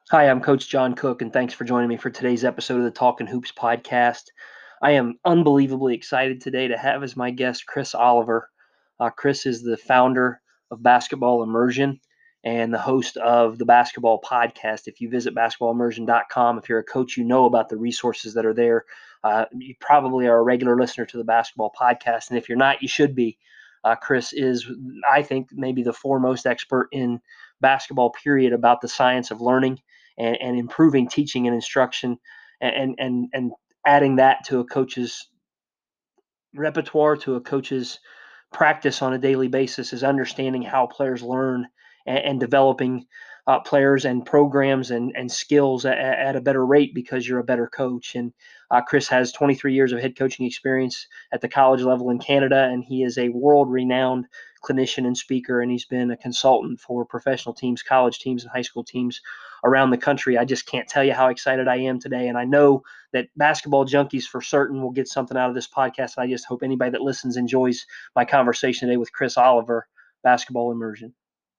Hi, I'm Coach John Cook, and thanks for joining me for today's episode of the Talking Hoops podcast. I am unbelievably excited today to have as my guest Chris Oliver. Chris is the founder of Basketball Immersion and the host of the Basketball Podcast. If you visit basketballimmersion.com, if you're a coach, you know about the resources that are there. You probably are a regular listener to the Basketball Podcast, and if you're not, you should be. Chris is, I think, maybe the foremost expert in basketball, period, about the science of learning and improving teaching and instruction and adding that to a coach's repertoire, to a coach's practice on a daily basis, is understanding how players learn and developing players and programs and skills at a better rate because you're a better coach. And Chris has 23 years of head coaching experience at the college level in Canada, and he is a world-renowned clinician and speaker, and he's been a consultant for professional teams, college teams, and high school teams around the country. I just can't tell you how excited I am today, and I know that basketball junkies for certain will get something out of this podcast. And I just hope anybody that listens enjoys my conversation today with Chris Oliver, Basketball Immersion.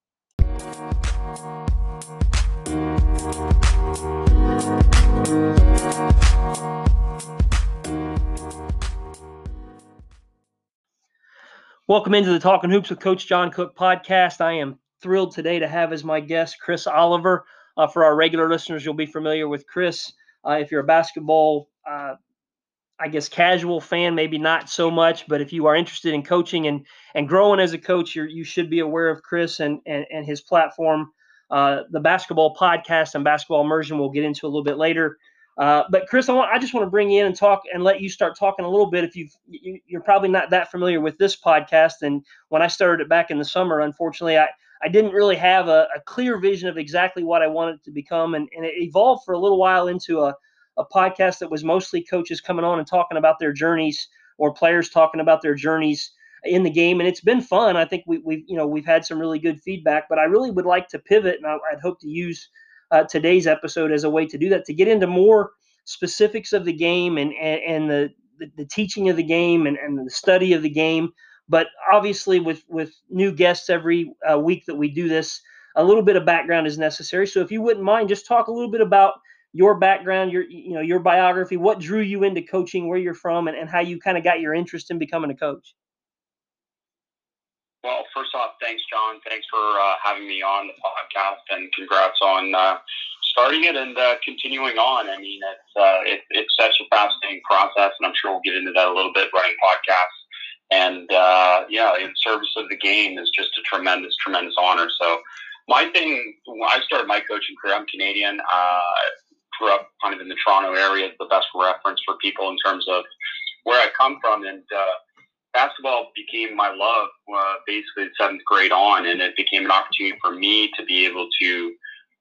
Welcome into the Talking Hoops with Coach John Cook podcast. I am thrilled today to have as my guest Chris Oliver. For our regular listeners, you'll be familiar with Chris. If you're a basketball casual fan, maybe not so much, but if you are interested in coaching and growing as a coach, you should be aware of Chris and his platform, the Basketball Podcast and Basketball Immersion. We'll get into a little bit later. But Chris, I just want to bring you in and talk and let you start talking a little bit. If you're probably not that familiar with this podcast, and when I started it back in the summer, unfortunately, I didn't really have a clear vision of exactly what I wanted it to become, and it evolved for a little while into a podcast that was mostly coaches coming on and talking about their journeys, or players talking about their journeys in the game, and it's been fun. I think we've had some really good feedback, but I really would like to pivot, and I'd hope to use today's episode as a way to do that, to get into more specifics of the game and the teaching of the game and the study of the game. But obviously, with new guests every week that we do this, a little bit of background is necessary. So if you wouldn't mind, just talk a little bit about your background, your biography, what drew you into coaching, where you're from, and how you kind of got your interest in becoming a coach. Well, first off, thanks, John. Thanks for having me on the podcast, and congrats on starting it and continuing on. I mean, it's such a fascinating process, and I'm sure we'll get into that a little bit, running podcasts. And in service of the game is just a tremendous, tremendous honor. So my thing, when I started my coaching career, I'm Canadian. Grew up kind of in the Toronto area, the best reference for people in terms of where I come from. And basketball became my love basically the seventh grade on, and it became an opportunity for me to be able to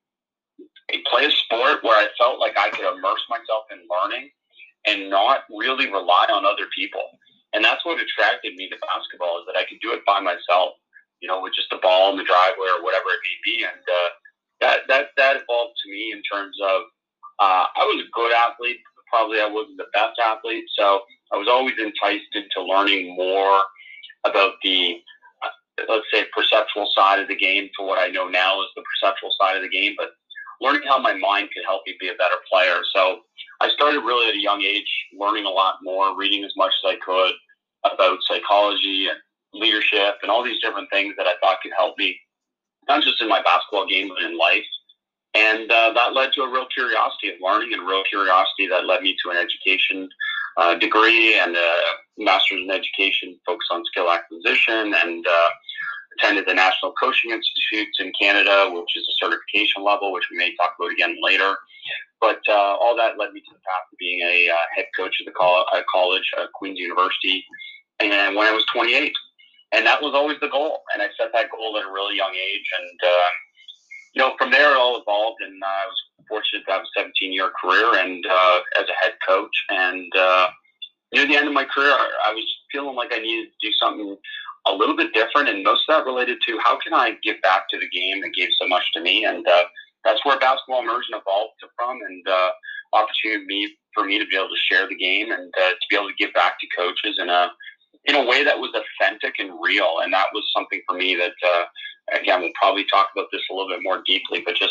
play a sport where I felt like I could immerse myself in learning and not really rely on other people. And that's what attracted me to basketball, is that I could do it by myself, with just the ball in the driveway or whatever it may be. And that evolved to me in terms of I was a good athlete. Probably I wasn't the best athlete. So I was always enticed into learning more about the, let's say, perceptual side of the game, to what I know now is the perceptual side of the game, but learning how my mind could help me be a better player. So I started really at a young age, learning a lot more, reading as much as I could about psychology and leadership and all these different things that I thought could help me, not just in my basketball game, but in life. And that led to a real curiosity of learning, and a real curiosity that led me to an education degree and a master's in education focused on skill acquisition, and attended the National Coaching Institutes in Canada, which is a certification level, which we may talk about again later. But all that led me to the path of being a head coach at the college at Queen's University, and when I was 28. And that was always the goal. And I set that goal at a really young age. And from there, it all evolved, and I was fortunate to have a 17-year career and as a head coach. And near the end of my career, I was feeling like I needed to do something a little bit different, and most of that related to how can I give back to the game that gave so much to me. And that's where Basketball Immersion evolved from, and opportunity for me to be able to share the game and to be able to give back to coaches in a way that was authentic and real. And that was something for me that, again, we'll probably talk about this a little bit more deeply, but just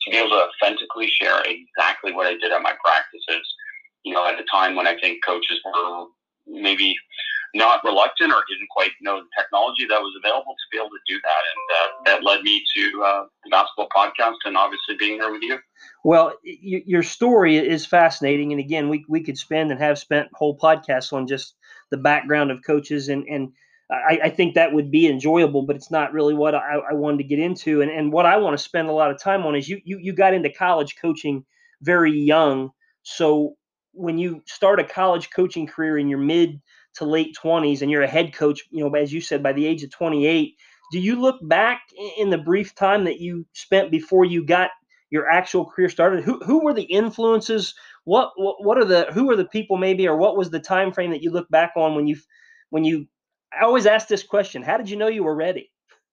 to be able to authentically share exactly what I did at my practices, at a time when I think coaches were maybe not reluctant or didn't quite know the technology that was available to be able to do that. And that led me to the basketball podcast and obviously being there with you. Well, your story is fascinating. And again, we could spend and have spent whole podcasts on just the background of coaches. And I think that would be enjoyable, but it's not really what I wanted to get into. And what I want to spend a lot of time on is you got into college coaching very young. So when you start a college coaching career in your mid to late 20s and you're a head coach, as you said, by the age of 28, do you look back in the brief time that you spent before you got your actual career started? Who were the influences? Who are the people maybe, or what was the time frame that you look back on when you I always ask this question: how did you know you were ready?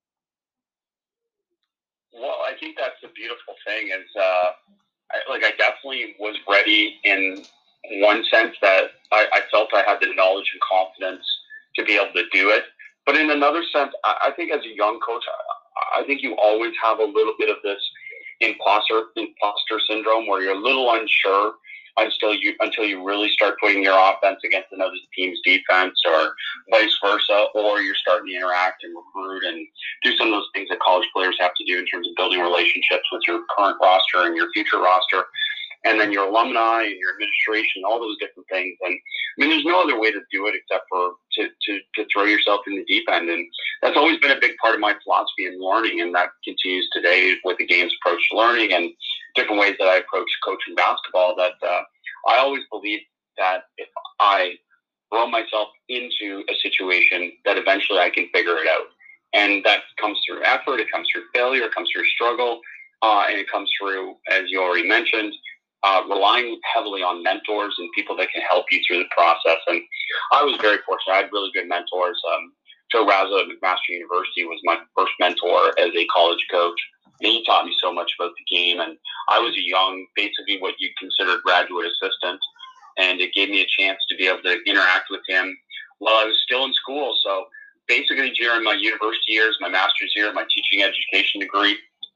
Well, I think that's the beautiful thing is, I definitely was ready in one sense that I felt I had the knowledge and confidence to be able to do it. But in another sense, I think as a young coach, I think you always have a little bit of this imposter syndrome where you're a little unsure until you really start putting your offense against another team's defense, or vice versa, or you're starting to interact and recruit and do some of those things that college players have to do in terms of building relationships with your current roster and your future roster, and then your alumni and your administration, all those different things. And there's no other way to do it except for to throw yourself in the deep end. And that's always been a big part of my philosophy in learning, and that continues today with the game's approach to learning and different ways that I approach coaching basketball. That I always believe that if I throw myself into a situation, that eventually I can figure it out. And that comes through effort, it comes through failure, it comes through struggle, and it comes through, as you already mentioned, relying heavily on mentors and people that can help you through the process. And I was very fortunate. I had really good mentors. Joe Razzo at McMaster University was my first mentor as a college coach. And he taught me so much about the game. And I was a young, basically what you consider graduate assistant. And it gave me a chance to be able to interact with him while I was still in school. So basically during my university years, my master's year, my teaching education degree,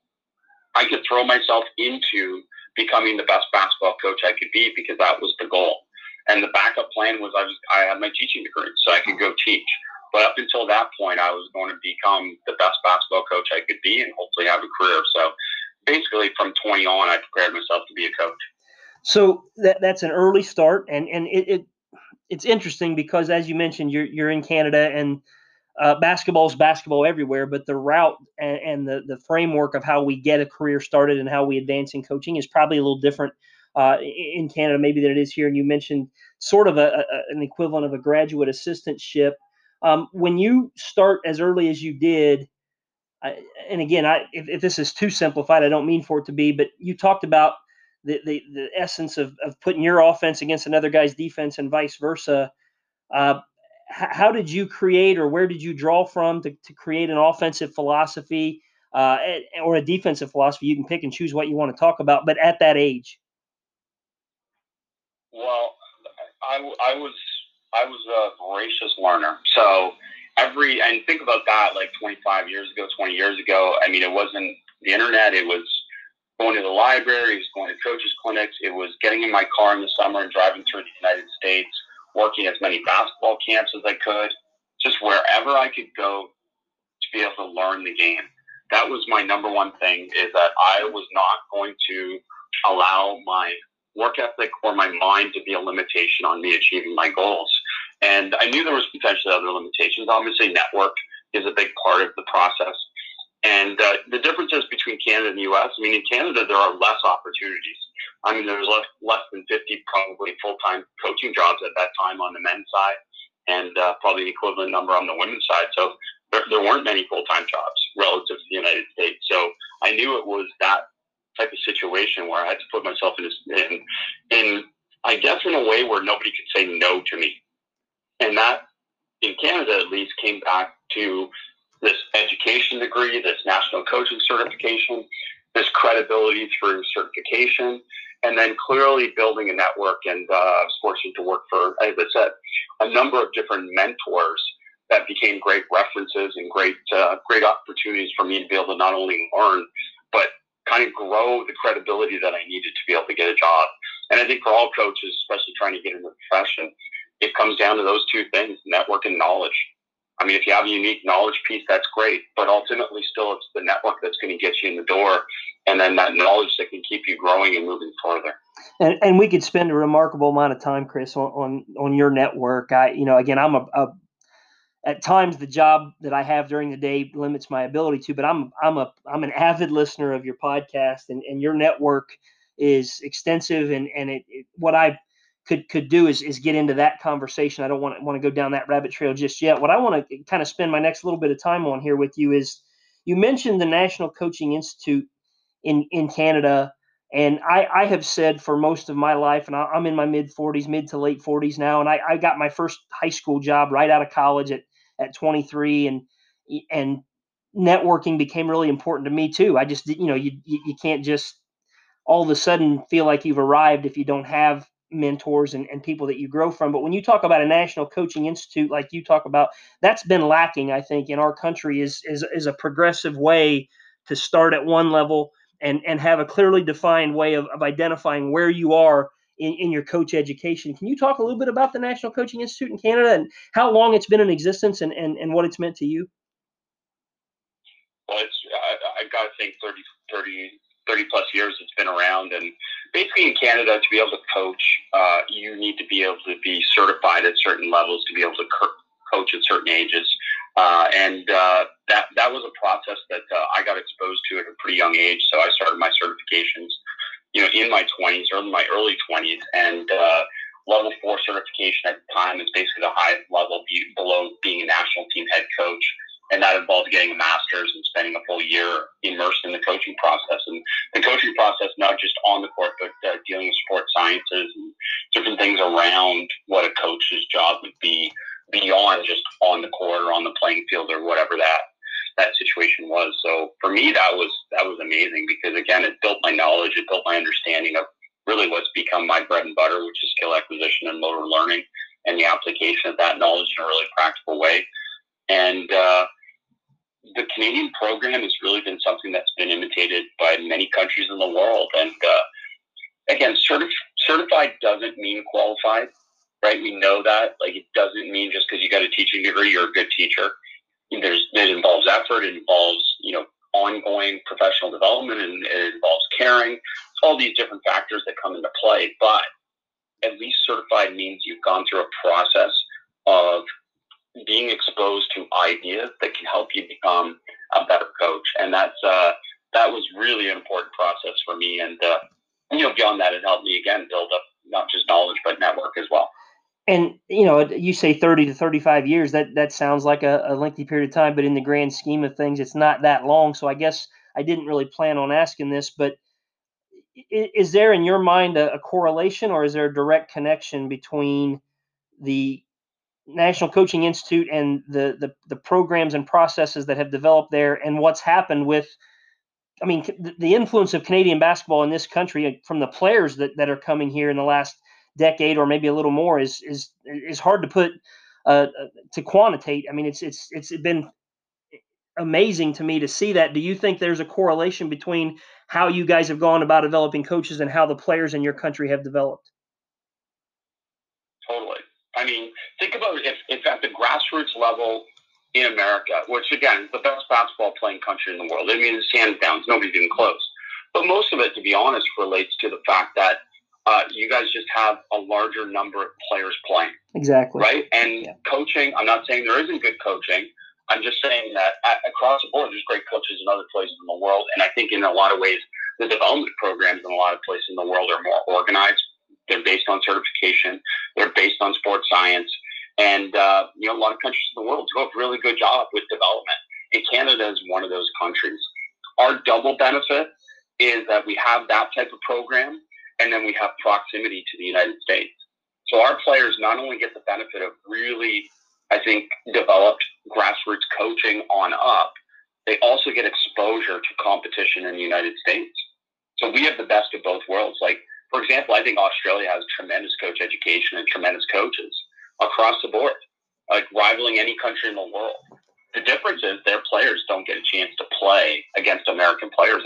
I could throw myself into becoming the best basketball coach I could be, because that was the goal. And the backup plan was I had my teaching degree, so I could go teach. But up until that point, I was going to become the best basketball coach I could be and hopefully have a career. So basically from 20 on, I prepared myself to be a coach. So that's an early start. And it's interesting because, as you mentioned, you're in Canada, and basketball is basketball everywhere, but the route and the framework of how we get a career started and how we advance in coaching is probably a little different in Canada maybe than it is here. And you mentioned sort of an equivalent of a graduate assistantship. When you start as early as you did, and again, if this is too simplified, I don't mean for it to be, but you talked about the essence of putting your offense against another guy's defense and vice versa. How did you create, or where did you draw from to create an offensive philosophy or a defensive philosophy? You can pick and choose what you want to talk about, but at that age. Well, I was a voracious learner. So and think about that, like 25 years ago, 20 years ago, it wasn't the internet. It was going to the library, it was going to coaches clinics. It was getting in my car in the summer and driving through the United States, working as many basketball camps as I could, just wherever I could go to be able to learn the game. That was my number one thing, is that I was not going to allow my work ethic or my mind to be a limitation on me achieving my goals. And I knew there was potentially other limitations. Obviously, network is a big part of the process. And the differences between Canada and the U.S., in Canada, there are less opportunities. There's less than 50 probably full-time coaching jobs at that time on the men's side, and probably an equivalent number on the women's side. So there weren't many full-time jobs relative to the United States. So I knew it was that type of situation where I had to put myself in I guess, in a way where nobody could say no to me. And that, in Canada at least, came back to this education degree, this national coaching certification, this credibility through certification, and then clearly building a network. And I was fortunate to work for, as I said, a number of different mentors that became great references and great opportunities for me to be able to not only learn, but kind of grow the credibility that I needed to be able to get a job. And I think for all coaches, especially trying to get into the profession, it comes down to those two things, network and knowledge. I mean, if you have a unique knowledge piece, that's great. But ultimately, still, it's the network that's going to get you in the door, and then that knowledge that can keep you growing and moving further. And we could spend a remarkable amount of time, Chris, on your network. Again, I'm at times the job that I have during the day limits my ability to, but I'm an avid listener of your podcast, and your network is extensive, and what I could do is get into that conversation. I don't want to go down that rabbit trail just yet. What I want to kind of spend my next little bit of time on here with you is, you mentioned the National Coaching Institute in Canada. And I have said for most of my life, and I'm in my mid to late 40s now, and I got my first high school job right out of college at 23, and networking became really important to me too. I just, you can't just all of a sudden feel like you've arrived if you don't have mentors and people that you grow from. But when you talk about a National Coaching Institute, like you talk about, that's been lacking, I think, in our country, is a progressive way to start at one level and have a clearly defined way of identifying where you are in your coach education. Can you talk a little bit about the National Coaching Institute in Canada and how long it's been in existence and what it's meant to you? Well, I've got to think 30 plus years it's been around. And basically in Canada, to be able to coach, you need to be able to be certified at certain levels to be able to coach at certain ages. That was a process that I got exposed to at a pretty young age. So I started my certifications, in my 20s or in my early 20s. And level 4 certification at the time is basically the highest level below being a national team head coach. And that involved getting a master's and spending a full year immersed in the coaching process. And the coaching process, not just on the court, but dealing with sports sciences and different things around what a coach's job would be beyond just on the court or on the playing field or whatever that situation was. So for me, that was amazing because, again, it built my knowledge. It built my understanding of really what's become my bread and butter, which is skill acquisition and motor learning and the application of that knowledge in a really practical way. And the Canadian program has really been something that's been imitated by many countries in the world. And again, certified doesn't mean qualified, right? We know that. Like, it doesn't mean just because you got a teaching degree, you're a good teacher. It involves effort. It involves, ongoing professional development, and it involves caring. All these different factors that come into play. But at least certified means you've gone through a process of being exposed to ideas that can help you become a better coach. And that was really an important process for me. And, beyond that, it helped me, again, build up not just knowledge, but network as well. And, you say 30 to 35 years, that sounds like a lengthy period of time, but in the grand scheme of things, it's not that long. So I guess I didn't really plan on asking this, but is there in your mind a correlation, or is there a direct connection between the National Coaching Institute and the programs and processes that have developed there and what's happened with, the influence of Canadian basketball in this country from the players that are coming here in the last decade or maybe a little more is hard to put to quantitate. It's been amazing to me to see that. Do you think there's a correlation between how you guys have gone about developing coaches and how the players in your country have developed? Totally. Think about if at the grassroots level in America, which, again, is the best basketball playing country in the world. It's hands down. Nobody's even close. But most of it, to be honest, relates to the fact that you guys just have a larger number of players playing. Exactly. Right? And coaching, I'm not saying there isn't good coaching. I'm just saying that across the board, there's great coaches in other places in the world. And I think in a lot of ways, the development programs in a lot of places in the world are more organized. They're based on certification. They're based on sports science. And, a lot of countries in the world do a really good job with development. And Canada is one of those countries. Our double benefit is that we have that type of program, and then we have proximity to the United States. So our players not only get the benefit of really, I think, developed grassroots coaching on up, they also get exposure to competition in the United States. So we have the best of both worlds. Like, for example, I think Australia has tremendous coach education and tremendous coaches across the board, like rivaling any country in the world. The difference is their players don't get a chance to play against American players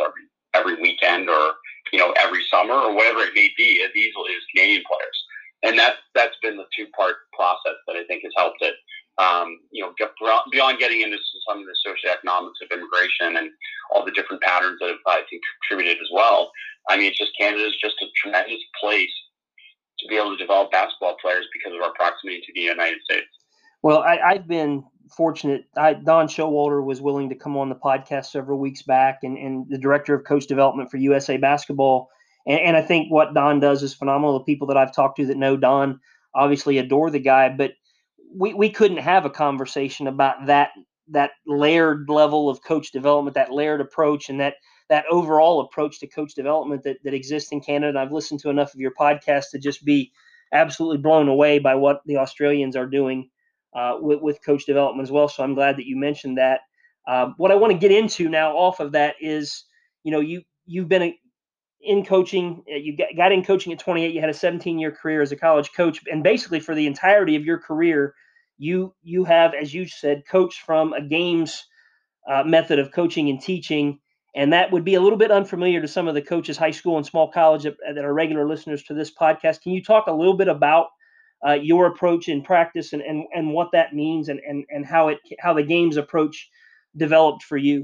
every weekend or, every summer or whatever it may be as easily as Canadian players. And that's been the two-part process that I think has helped it. Beyond getting into some of the socioeconomics of immigration and all the different patterns that have, I think, contributed as well. I mean, Canada is just a tremendous place to be able to develop basketball players because of our proximity to the United States. Well, I've been fortunate. Don Showalter was willing to come on the podcast several weeks back, and the director of coach development for USA Basketball. And I think what Don does is phenomenal. The people that I've talked to that know Don obviously adore the guy, but we couldn't have a conversation about that layered level of coach development, that layered approach, and that overall approach to coach development that exists in Canada. And I've listened to enough of your podcasts to just be absolutely blown away by what the Australians are doing with coach development as well. So I'm glad that you mentioned that. What I want to get into now off of that is, you've been in coaching. You got in coaching at 28. You had a 17-year career as a college coach, and basically for the entirety of your career, you have, as you said, coached from a games method of coaching and teaching, and that would be a little bit unfamiliar to some of the coaches, high school and small college, that are regular listeners to this podcast. Can you talk a little bit about your approach in practice and what that means and how the games approach developed for you?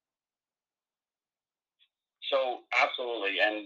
So absolutely, and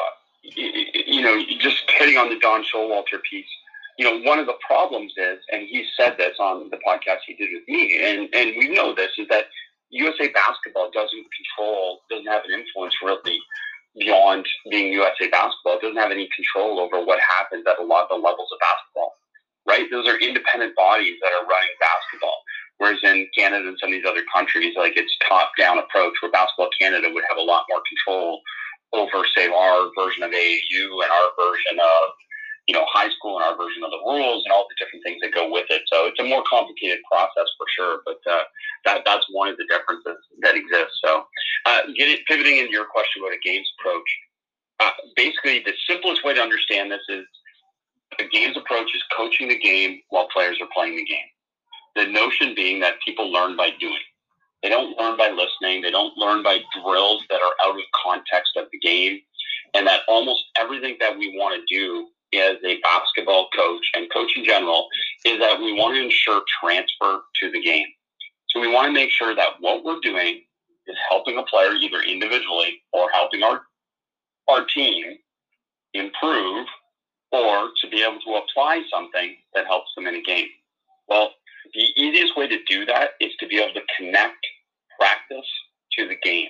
just hitting on the Don Showalter piece. One of the problems is, and he said this on the podcast he did with me, and we know this, is that USA Basketball doesn't have an influence really beyond being USA Basketball. It doesn't have any control over what happens at a lot of the levels of basketball, right? Those are independent bodies that are running basketball. Whereas in Canada and some of these other countries, like, it's top-down approach, where Basketball Canada would have a lot more control over, say, our version of AAU and our version of, high school and our version of the rules and all the different things that go with it. So it's a more complicated process for sure, but that's one of the differences that exists. So pivoting into your question about a games approach, basically the simplest way to understand this is the games approach is coaching the game while players are playing the game. The notion being that people learn by doing. They don't learn by listening. They don't learn by drills that are out of context of the game. And that almost everything that we want to do as a basketball coach and coach in general is that we want to ensure transfer to the game. So we want to make sure that what we're doing is helping a player either individually or helping our team improve, or to be able to apply something that helps them in a game. Well, the easiest way to do that is to be able to connect practice to the game.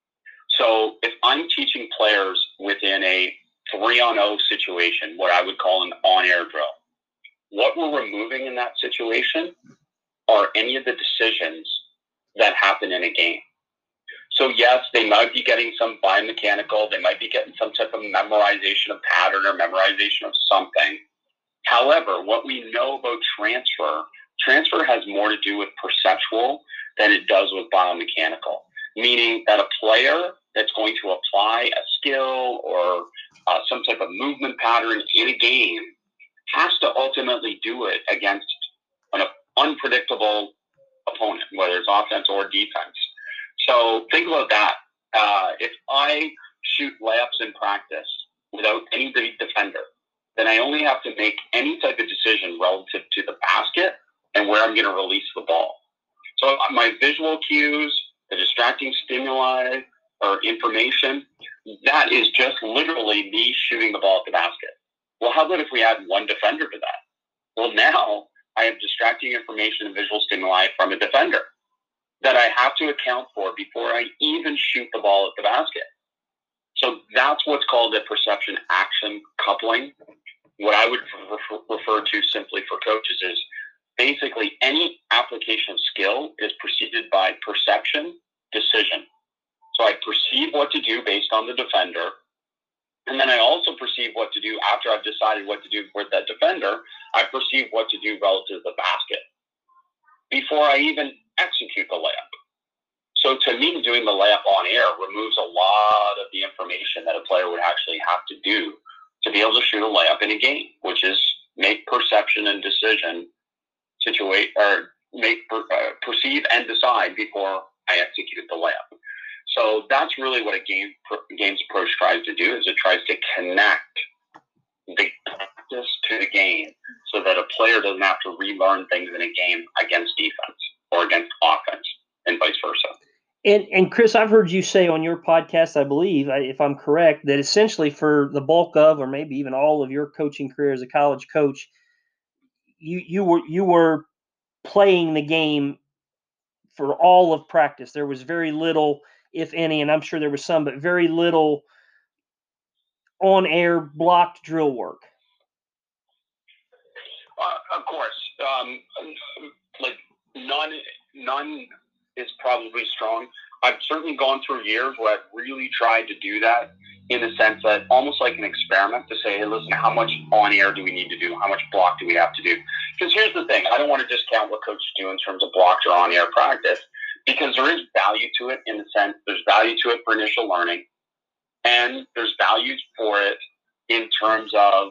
So if I'm teaching players within a 3-on-0 situation, what I would call an on-air drill, what we're removing in that situation are any of the decisions that happen in a game. So yes, they might be getting some biomechanical, they might be getting some type of memorization of pattern or memorization of something. However, what we know about transfer has more to do with perceptual than it does with biomechanical, meaning that a player that's going to apply a skill or some type of movement pattern in a game has to ultimately do it against an unpredictable opponent, whether it's offense or defense. So think about that. If I shoot layups in practice without any defender, then I only have to make any type of decision relative to the basket and where I'm going to release the ball. So my visual cues, the distracting stimuli or information, that is just literally me shooting the ball at the basket. Well, how about if we add one defender to that? Well, now I have distracting information and visual stimuli from a defender that I have to account for before I even shoot the ball at the basket. So that's what's called the perception action coupling. What I would refer to simply for coaches is basically any application of skill is preceded by perception, decision. So I perceive what to do based on the defender, and then I also perceive what to do after I've decided what to do with that defender. I perceive what to do relative to the basket before I even execute the layup. So to me, doing the layup on air removes a lot of the information that a player would actually have to do to be able to shoot a layup in a game, which is make perception and decision perceive and decide before I execute the layup. So that's really what a game's approach tries to do, is it tries to connect the practice to the game so that a player doesn't have to relearn things in a game against defense or against offense and vice versa. And Chris, I've heard you say on your podcast, I believe, if I'm correct, that essentially for the bulk of, or maybe even all of your coaching career as a college coach, you were playing the game for all of practice. There was very little, if any, and I'm sure there was some, but very little on-air blocked drill work. Of course, like none is probably strong. I've certainly gone through years where I've really tried to do that, in the sense that almost like an experiment, to say, hey, listen, how much on-air do we need to do? How much block do we have to do? Because here's the thing. I don't want to discount what coaches do in terms of blocked or on-air practice, because there is value to it, in the sense there's value to it for initial learning, and there's value for it in terms of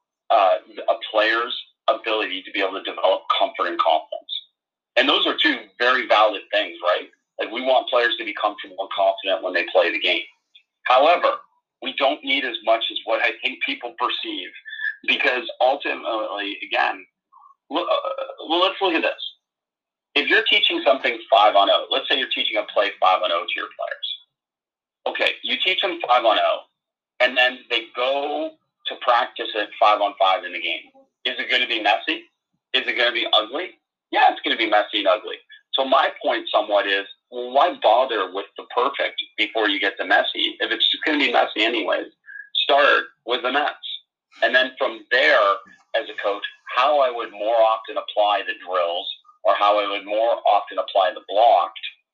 a player's ability to be able to develop comfort and confidence. And those are two very valid things, right? Like, we want players to be comfortable and confident when they play the game. However, we don't need as much as what I think people perceive, because ultimately, again, let's look at this. If you're teaching something 5-on-0, let's say you're teaching a play 5-on-0 to your players. Okay, you teach them 5-on-0, and then they go to practice it 5-on-5 in the game. Is it going to be messy? Is it going to be ugly? Yeah, it's going to be messy and ugly. So my point somewhat is, well, why bother with the perfect before you get the messy? If it's just going to be messy anyways, start with the mess. And then from there, as a coach, how I would more often apply the drills, or how I would more often apply the blocked,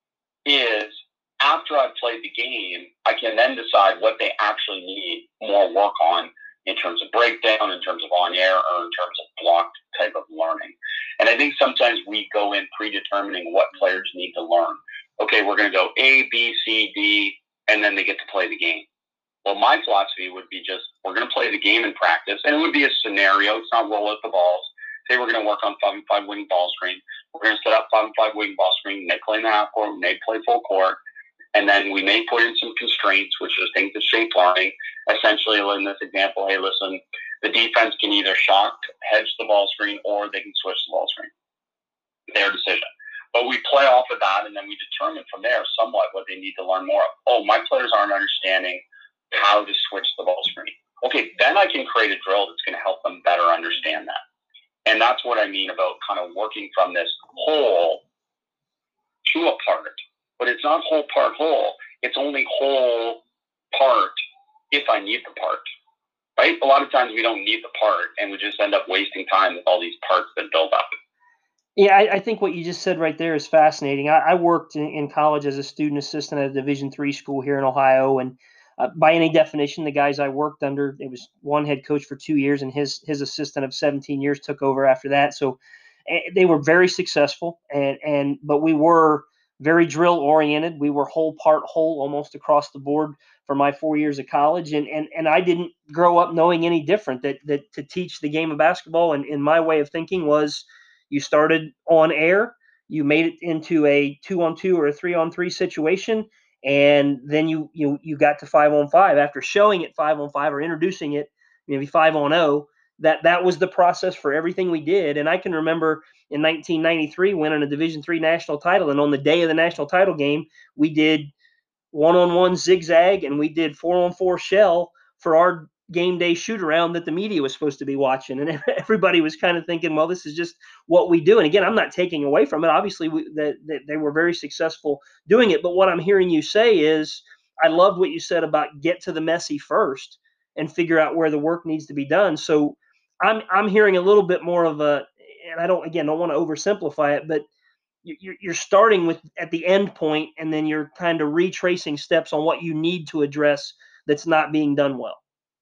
is after I've played the game, I can then decide what they actually need more work on, in terms of breakdown, in terms of on-air, or in terms of blocked type of learning. And I think sometimes we go in predetermining what players need to learn. Okay, we're going to go A, B, C, D, and then they get to play the game. Well, my philosophy would be just, we're going to play the game in practice, and it would be a scenario. It's not roll out the balls. Say we're going to work on 5-on-5 wing ball screen. We're going to set up 5-on-5 wing ball screen. They play in the half court. They play full court. And then we may put in some constraints, which is things that shape learning. Essentially, in this example, hey, listen, the defense can either shock, hedge the ball screen, or they can switch the ball screen. Their decision. But we play off of that, and then we determine from there somewhat what they need to learn more of. Oh, my players aren't understanding how to switch the ball screen. Okay, then I can create a drill that's going to help them better understand that. And that's what I mean about kind of working from this whole to a part. But it's not whole part whole. It's only whole part if I need the part, right? A lot of times we don't need the part, and we just end up wasting time with all these parts that build up. Yeah, I think what you just said right there is fascinating. I worked in college as a student assistant at a Division III school here in Ohio, and by any definition, the guys I worked under, it was one head coach for 2 years, and his assistant of 17 years took over after that. So they were very successful, but we were very drill oriented. We were whole part whole almost across the board for my 4 years of college, and I didn't grow up knowing any different. That to teach the game of basketball, and in my way of thinking, was you started on air, you made it into a 2-on-2 or a 3-on-3 situation, and then you got to 5-on-5 after showing it 5-on-5 or introducing it maybe 5-on-0. That was the process for everything we did. And I can remember in 1993 winning a Division III national title, and on the day of the national title game, we did 1-on-1 zigzag and we did 4-on-4 shell for our game day shoot around that the media was supposed to be watching. And everybody was kind of thinking, well, this is just what we do. And again, I'm not taking away from it. Obviously, that they were very successful doing it. But what I'm hearing you say is, I loved what you said about get to the messy first and figure out where the work needs to be done. So I'm hearing a little bit more of a, and I don't want to oversimplify it, but you're starting with at the end point, and then you're kind of retracing steps on what you need to address that's not being done well.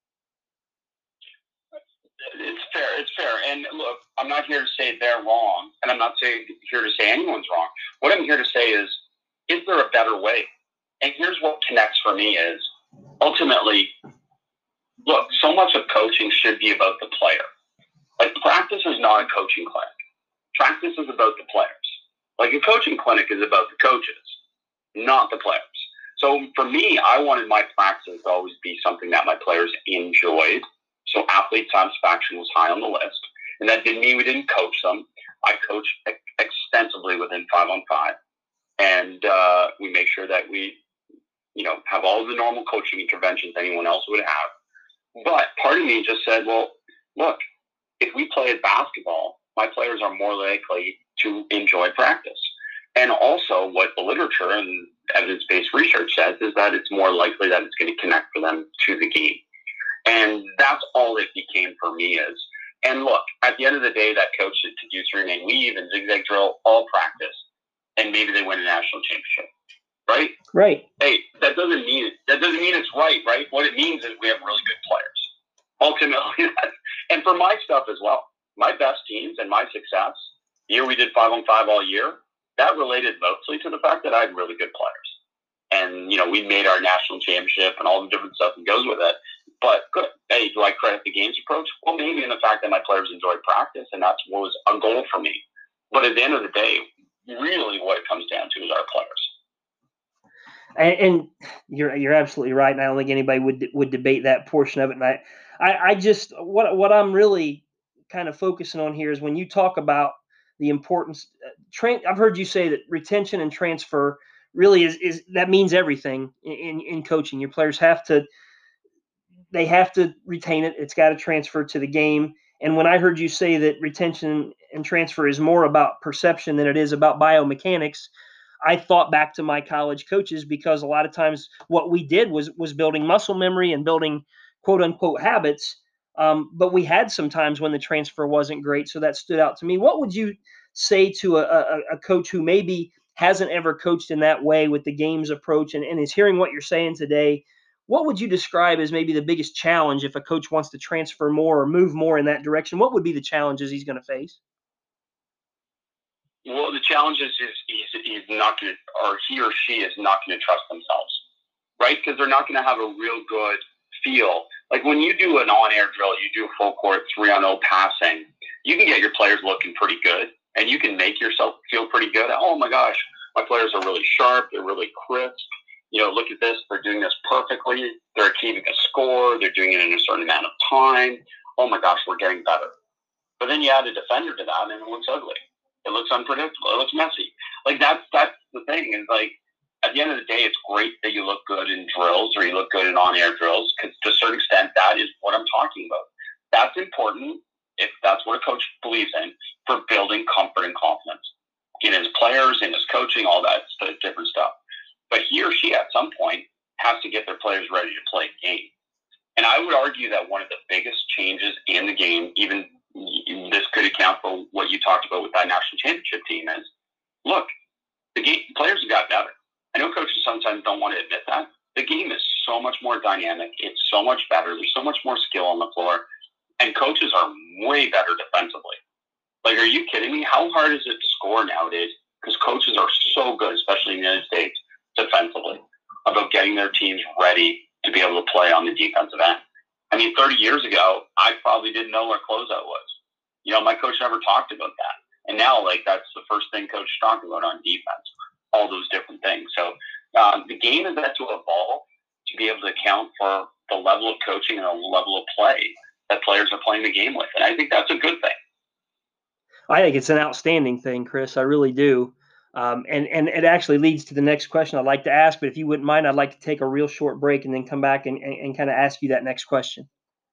It's fair. And look, I'm not here to say they're wrong, and I'm not here to say anyone's wrong. What I'm here to say is there a better way? And here's what connects for me is, ultimately, look, so much of coaching should be about the player. Like, practice is not a coaching clinic. Practice is about the players. Like, a coaching clinic is about the coaches, not the players. So for me, I wanted my practice to always be something that my players enjoyed. So athlete satisfaction was high on the list. And that didn't mean we didn't coach them. I coached extensively within 5-on-5. And we make sure that we, have all the normal coaching interventions anyone else would have. But part of me just said, well, look, if we play at basketball, my players are more likely to enjoy practice. And also what the literature and evidence-based research says is that it's more likely that it's going to connect for them to the game. And that's all it became for me is. And look, at the end of the day, that coach should do 3-9 weave and zigzag drill all practice. And maybe they win a national championship. Right? Right. Hey, that doesn't mean it's right? What it means is we have really good players. Ultimately, and for my stuff as well, my best teams and my success, the year we did 5-on-5 all year, that related mostly to the fact that I had really good players. And, we made our national championship and all the different stuff that goes with it. But good. Hey, do I credit the games approach? Well, maybe in the fact that my players enjoyed practice, and that's what was a goal for me. But at the end of the day, really what it comes down to is our players. And you're absolutely right. And I don't think anybody would debate that portion of it. And I just what I'm really kind of focusing on here is when you talk about the importance. I've heard you say that retention and transfer really is that means everything in coaching. Your players have to retain it. It's got to transfer to the game. And when I heard you say that retention and transfer is more about perception than it is about biomechanics, I thought back to my college coaches, because a lot of times what we did was building muscle memory and building quote unquote habits. But we had some times when the transfer wasn't great. So that stood out to me. What would you say to a coach who maybe hasn't ever coached in that way with the games approach and is hearing what you're saying today? What would you describe as maybe the biggest challenge if a coach wants to transfer more or move more in that direction? What would be the challenges he's going to face? Well, the challenge is he's not going to, or he or she is not going to trust themselves, right? Because they're not going to have a real good feel. Like when you do an on-air drill, you do a full court 3-on-0 passing, you can get your players looking pretty good, and you can make yourself feel pretty good. Oh my gosh, my players are really sharp. They're really crisp. Look at this. They're doing this perfectly. They're achieving a score. They're doing it in a certain amount of time. Oh my gosh, we're getting better. But then you add a defender to that, and it looks ugly. It looks unpredictable. It looks messy. Like that's the thing. Is like at the end of the day, it's great that you look good in drills or you look good in on-air drills, because to a certain extent, that is what I'm talking about. That's important if that's what a coach believes in, for building comfort and confidence in his players, in his coaching, all that different stuff. But he or she at some point has to get their players ready to play the game. And I would argue that one of the biggest changes in the game, even this could account for what you talked about with that national championship team, is, look, the game players have got better. I know coaches sometimes don't want to admit that. The game is so much more dynamic. It's so much better. There's so much more skill on the floor. And coaches are way better defensively. Like, are you kidding me? How hard is it to score nowadays? Because coaches are so good, especially in the United States, defensively, about getting their teams ready to be able to play on the defensive end. I mean, 30 years ago, I probably didn't know what closeout was. My coach never talked about that. And now, that's the first thing coach is talking about on defense, all those different things. So the game is meant to evolve to be able to account for the level of coaching and the level of play that players are playing the game with. And I think that's a good thing. I think it's an outstanding thing, Chris. I really do. And it actually leads to the next question I'd like to ask. But if you wouldn't mind, I'd like to take a real short break and then come back and kind of ask you that next question.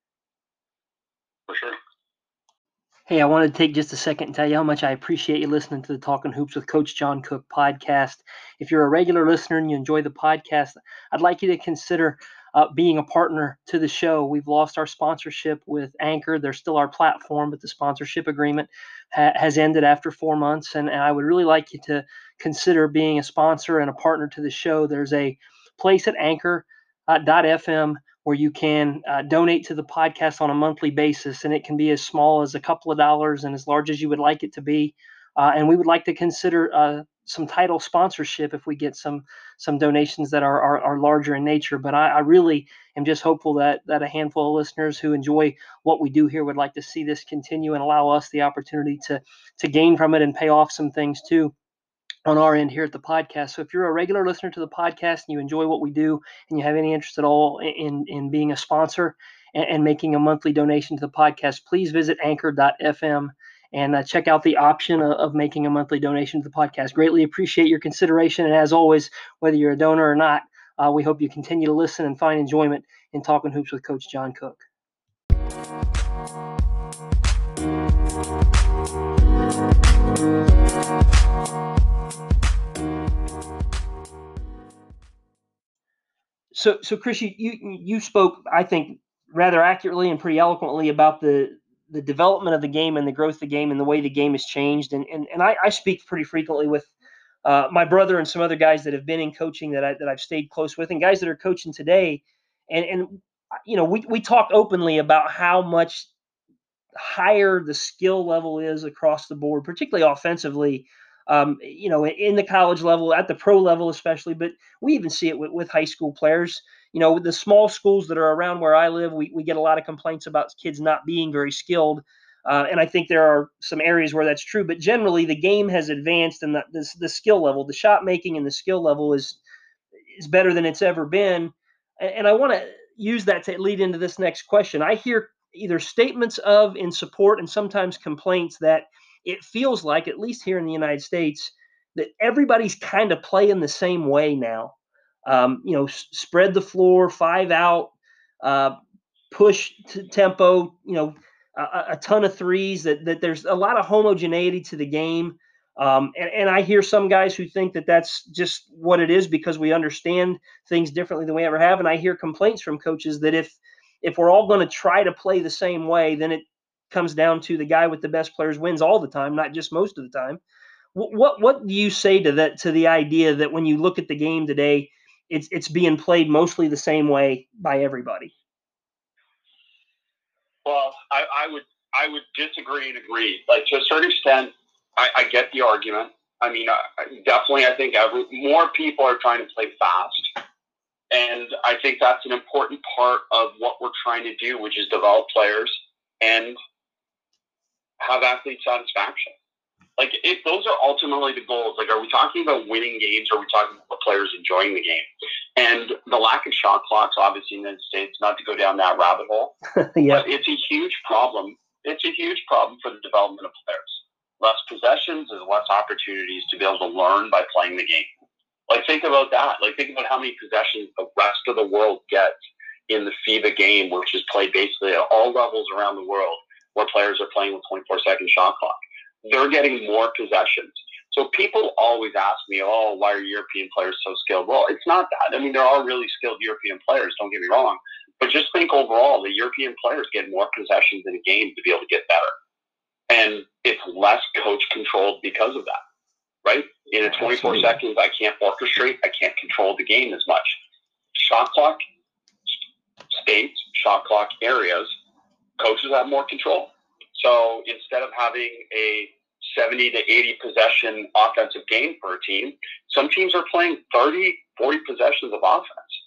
For sure. Hey, I wanted to take just a second and tell you how much I appreciate you listening to the Talking Hoops with Coach John Cook podcast. If you're a regular listener and you enjoy the podcast, I'd like you to consider being a partner to the show. We've lost our sponsorship with Anchor. They're still our platform, but the sponsorship agreement has ended after 4 months. And I would really like you to consider being a sponsor and a partner to the show. There's a place at Anchor.fm where you can donate to the podcast on a monthly basis, and it can be as small as a couple of dollars and as large as you would like it to be. And we would like to consider some title sponsorship if we get some donations that are larger in nature. But I really am just hopeful that a handful of listeners who enjoy what we do here would like to see this continue and allow us the opportunity to gain from it and pay off some things too. on our end here at the podcast. So if you're a regular listener to the podcast and you enjoy what we do and you have any interest at all in being a sponsor and making a monthly donation to the podcast, please visit anchor.fm and check out the option of making a monthly donation to the podcast. Greatly appreciate your consideration. And as always, whether you're a donor or not, we hope you continue to listen and find enjoyment in Talking Hoops with Coach John Cook. So Chris, you spoke, I think, rather accurately and pretty eloquently about the development of the game and the growth of the game and the way the game has changed. And I speak pretty frequently with my brother and some other guys that have been in coaching that I've stayed close with, and guys that are coaching today. And we talk openly about how much higher the skill level is across the board, particularly offensively, in the college level, at the pro level especially, but we even see it with high school players. With the small schools that are around where I live, we get a lot of complaints about kids not being very skilled. And I think there are some areas where that's true, but generally the game has advanced, and the skill level, the shot making and the skill level is better than it's ever been. And I want to use that to lead into this next question. I hear either statements of in support and sometimes complaints that it feels like, at least here in the United States, that everybody's kind of playing the same way now. Spread the floor, 5 out, push tempo, a ton of threes, that there's a lot of homogeneity to the game. And I hear some guys who think that that's just what it is because we understand things differently than we ever have. And I hear complaints from coaches that if we're all going to try to play the same way, then it comes down to the guy with the best players wins all the time, not just most of the time. What do you say to that, to the idea that when you look at the game today, it's being played mostly the same way by everybody? Well, I would disagree and agree. Like, to a certain extent, I get the argument. I mean, definitely, I think more people are trying to play fast. And I think that's an important part of what we're trying to do, which is develop players and have athlete satisfaction. Like, if those are ultimately the goals, like, are we talking about winning games, or are we talking about players enjoying the game? And the lack of shot clocks, obviously, in the United States, not to go down that rabbit hole, Yeah. But it's a huge problem. It's a huge problem for the development of players. Less possessions is less opportunities to be able to learn by playing the game. Like, think about that. Like, think about how many possessions the rest of the world gets in the FIBA game, which is played basically at all levels around the world, where players are playing with 24-second shot clock. They're getting more possessions. So people always ask me, oh, why are European players so skilled? Well, it's not that. I mean, there are really skilled European players, don't get me wrong. But just think overall, the European players get more possessions in a game to be able to get better. And it's less coach-controlled because of that, right? In a 24 seconds, I can't orchestrate. I can't control the game as much. Shot clock states, shot clock areas, coaches have more control. So instead of having a 70 to 80 possession offensive game for a team, some teams are playing 30, 40 possessions of offense.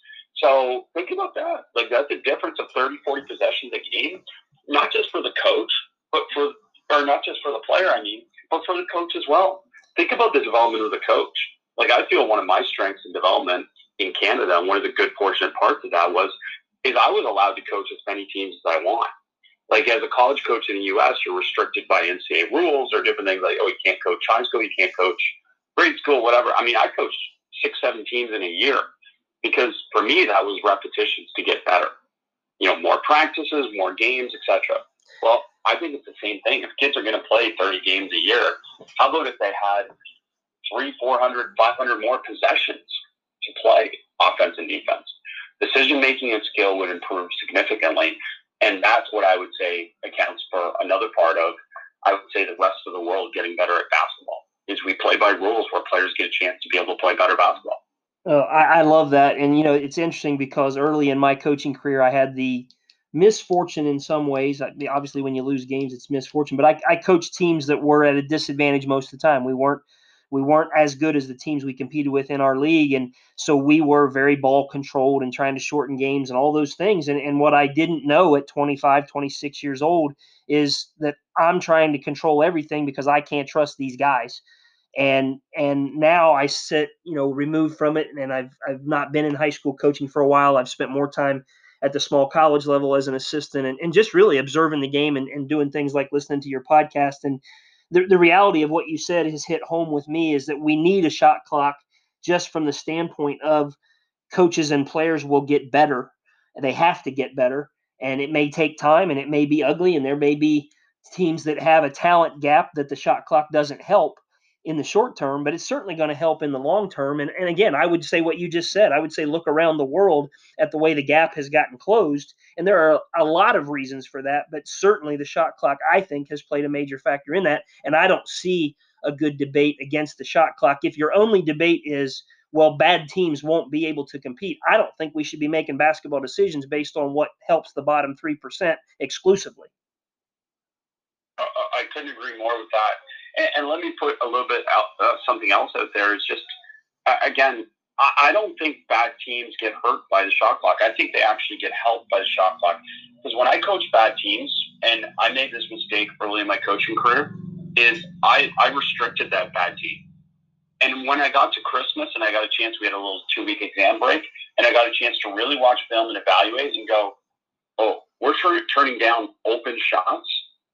So think about that. Like, that's the difference of 30, 40 possessions a game, not just for the coach, or not just for the player, but for the coach as well. Think about the development of the coach. Like, I feel one of my strengths in development in Canada, and one of the good fortunate parts of that is I was allowed to coach as many teams as I want. Like, as a college coach in the U.S., you're restricted by NCAA rules or different things, like, oh, you can't coach high school, you can't coach grade school, whatever. I mean, I coached 6-7 teams in a year because for me, that was repetitions to get better. More practices, more games, etc. Well, I think it's the same thing. If kids are going to play 30 games a year, how about if they had 300, 400, 500 more possessions to play offense and defense? Decision-making and skill would improve significantly. And that's what I would say accounts for another part of, I would say, the rest of the world getting better at basketball, is we play by rules where players get a chance to be able to play better basketball. I love that. And, it's interesting because early in my coaching career, I had the misfortune in some ways. Obviously, when you lose games, it's misfortune. But I coached teams that were at a disadvantage most of the time. We weren't as good as the teams we competed with in our league. And so we were very ball controlled and trying to shorten games and all those things. And what I didn't know at 25, 26 years old is that I'm trying to control everything because I can't trust these guys. And now I sit, removed from it, and I've not been in high school coaching for a while. I've spent more time at the small college level as an assistant, and just really observing the game and doing things like listening to your podcast. And the reality of what you said has hit home with me, is that we need a shot clock, just from the standpoint of coaches and players will get better. They have to get better, and it may take time, and it may be ugly, and there may be teams that have a talent gap that the shot clock doesn't help in the short term, but it's certainly going to help in the long term. And again, I would say what you just said. I would say look around the world at the way the gap has gotten closed, and there are a lot of reasons for that, but certainly the shot clock, I think, has played a major factor in that, and I don't see a good debate against the shot clock. If your only debate is, well, bad teams won't be able to compete, I don't think we should be making basketball decisions based on what helps the bottom 3% exclusively. I couldn't agree more with that. And let me put a little bit out, something else out there. Is just, again, I don't think bad teams get hurt by the shot clock. I think they actually get helped by the shot clock. Because when I coach bad teams, and I made this mistake early in my coaching career, is I restricted that bad team. And when I got to Christmas and I got a chance, we had a little 2-week exam break, and I got a chance to really watch film and evaluate and go, oh, we're turning down open shots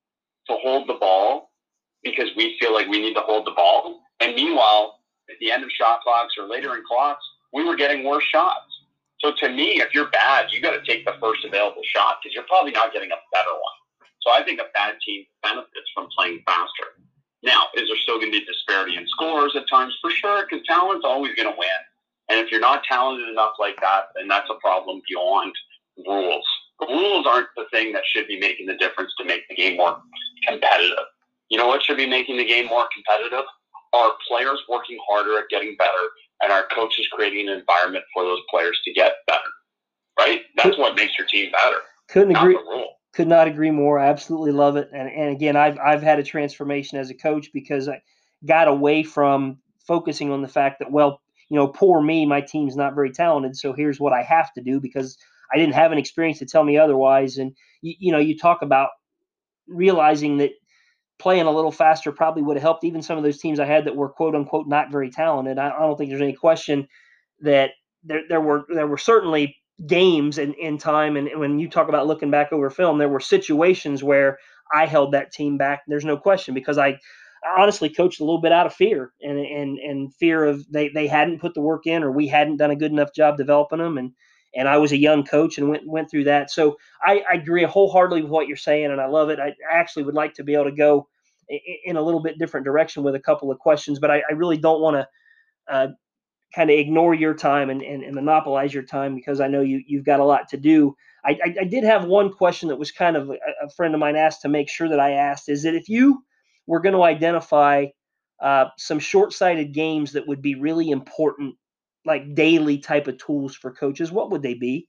to hold the ball because we feel like we need to hold the ball. And meanwhile, at the end of shot clocks or later in clocks, we were getting worse shots. So to me, if you're bad, you got to take the first available shot because you're probably not getting a better one. So I think a bad team benefits from playing faster. Now, is there still going to be disparity in scores at times? For sure, because talent's always going to win. And if you're not talented enough like that, then that's a problem beyond rules. The rules aren't the thing that should be making the difference to make the game more competitive. You know what should be making the game more competitive? Our players working harder at getting better, and our coaches creating an environment for those players to get better. Right? That's what makes your team better. Couldn't agree. Not the rule. Could not agree more. I absolutely love it. And again, I've had a transformation as a coach because I got away from focusing on the fact that, well, poor me, my team's not very talented, so here's what I have to do because I didn't have an experience to tell me otherwise. And you talk about realizing that playing a little faster probably would have helped even some of those teams I had that were quote unquote not very talented. I don't think there's any question that there were certainly games in time, and when you talk about looking back over film, there were situations where I held that team back. There's no question, because I honestly coached a little bit out of fear and fear of they hadn't put the work in, or we hadn't done a good enough job developing them, and I was a young coach and went through that. So I agree wholeheartedly with what you're saying, and I love it. I actually would like to be able to go in a little bit different direction with a couple of questions, but I really don't want to kind of ignore your time and monopolize your time, because I know you've got a lot to do. I did have one question that was kind of a friend of mine asked to make sure that I asked, is that if you were going to identify some short-sighted games that would be really important, like daily type of tools for coaches, what would they be?